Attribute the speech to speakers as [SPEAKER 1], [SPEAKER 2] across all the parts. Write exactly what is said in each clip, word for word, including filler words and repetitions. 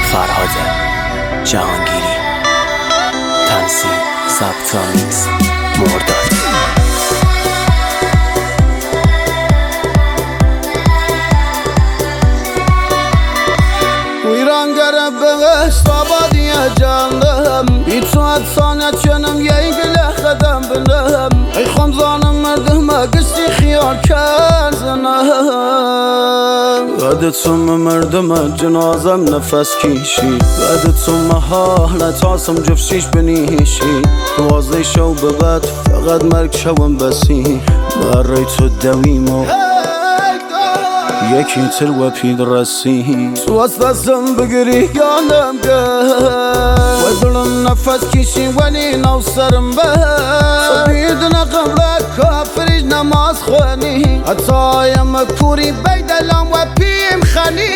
[SPEAKER 1] فرهاد جهانگیری، تنظیم ضبط و میکس مرداد.
[SPEAKER 2] ویرانگر بهشت آبادی جانم بی تو اتانه چنم یه گله خدم بنم ای خمزانم مردم گشتی خیال کرزنم بعد تو مردم جنازم نفس کشی بعد تو محالت آسم جفشیش بنیشی دوازده شو به بعد فقط مرگ شوم بسی برای تو دویمو یکی تر و پید رسی تو از دستم بگیری یانم گل و دلم نفس کشی ولی نو سرم به سبیدن قبل کافریش نماز خوانی حتی یم کوری بیدلم و پیم خانی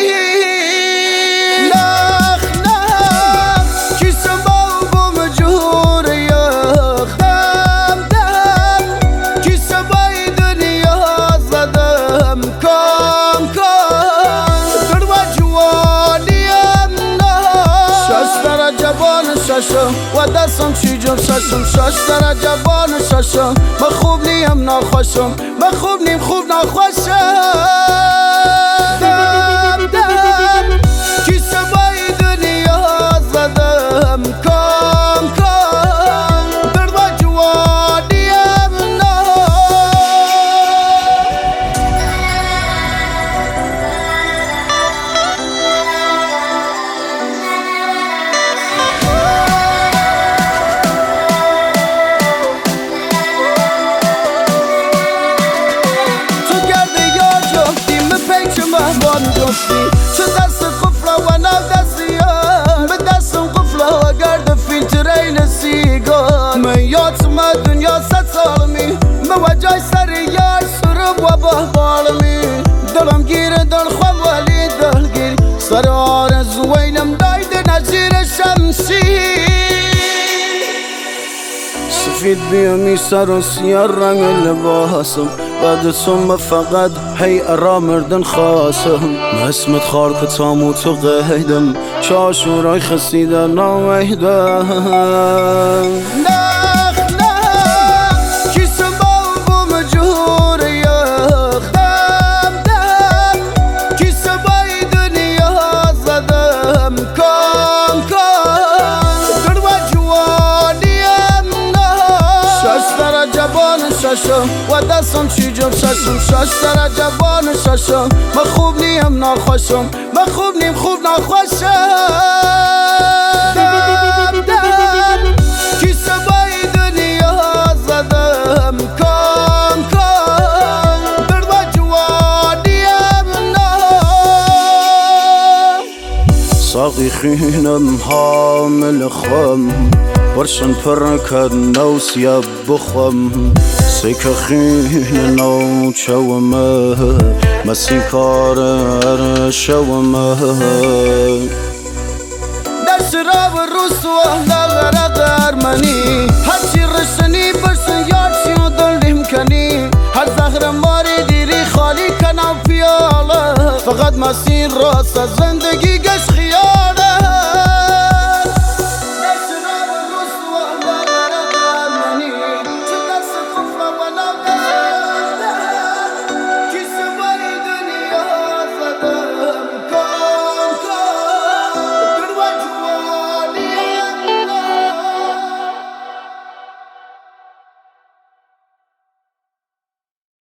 [SPEAKER 2] نخ نخ کسم بابم جور یخ دم دم کسم بای دنیا زدم کام و دستم چی جم ششم شش درجه بان ششم من خوب نیم ناخوشم من خوب نیم خوب ناخوشم دم دم کیسه بای دنیا زدم کام کام درد و جوانیم نه چه دست قفله و نو دست یار به دستم قفله و گرد فیلترین سیگار من یادم دنیا ست سالمی به وجای سر یار سرم و بحبالمی دلم گیره دل خوام ولی دلگیر سر آرزوینم دایده نزیر شمشی سفید بیامی سر و سیاه رنگ لباسم بعد تو فقط هی ارا مردن خواستم اسمت خار که تامو تو قیدم چاشورای خسیده نامیدم نخ نخ کسم بابم جور یخ دم دم کسم بای دنیا زدم کام کام درد و جوانیم نه شش درجه بان ششم و دستم چی جم ششم شش درجه بان ششم من خوب نیم ناخوشم من خوب نیم خوب ناخوشم دم دم کیسه بای دنیا زدم کام کام درد و جوانیم نه ساقی خینم حامل خم برشن پر کد نو سیاب بخم سیک خین نو چومه مسی کار شومه در شراب رسوا نغرق ارمنی هرچی رشنی برسن یار چی و دلیم کنی هر زهر ماری دیری خالی کنم پیاله فقط مسیر راست از زندگی